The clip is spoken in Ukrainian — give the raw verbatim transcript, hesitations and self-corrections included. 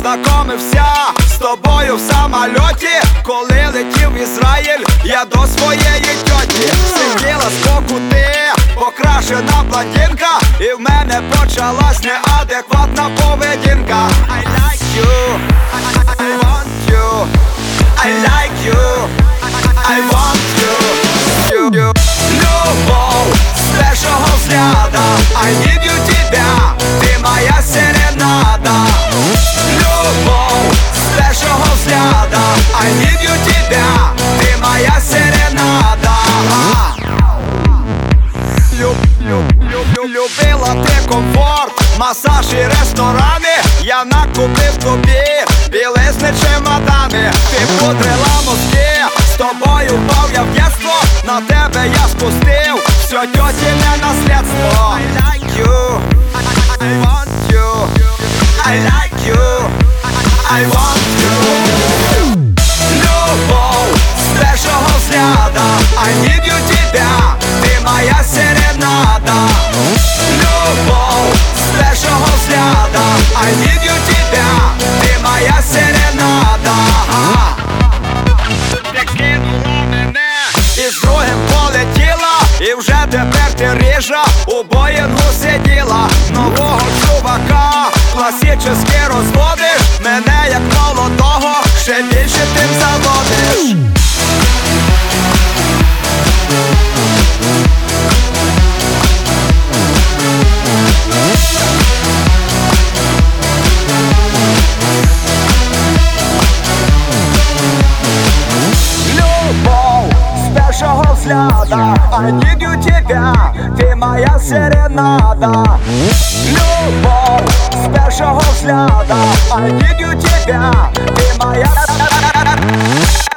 познайомився з тобою в самольоті, коли летів в Ізраїль я до своєї тьоті. Сиділа збоку ти, покрашена блондинка, і в мене почалась неадекватна поведінка. I like you, I want you, I like you, I want you, you, you. Любов з першого взгляда, I need you, тебя, ти моя серенада. Любов з першого взгляда, I need you, тебя, ти моя серенада. Люб, люб, люб, любила ти комфорт, масаж і ресторани, я накупив тобі білизни чемодани. Ти пудрила мозки, з тобою впав я в дєтство, на тебе я спустив все тьотіне наслідство. I like you, I want you, I like you, I want you. Любов з першого взгляда, I need you, тебя, ти моя серенада. Любов з першого взгляда, I need you, тебя, ти моя серенада. Ти кинула мене і з другим полетіла, і вже тепер ти рижа у Боїнгу сиділа. Нового чувака класичні розводиш, мене як молодого ще більше тим заводиш. Любов з першого взгляда, I need you, тебя, ти моя серенада. Любов з першого взгляда, I need you, тебя, ти моя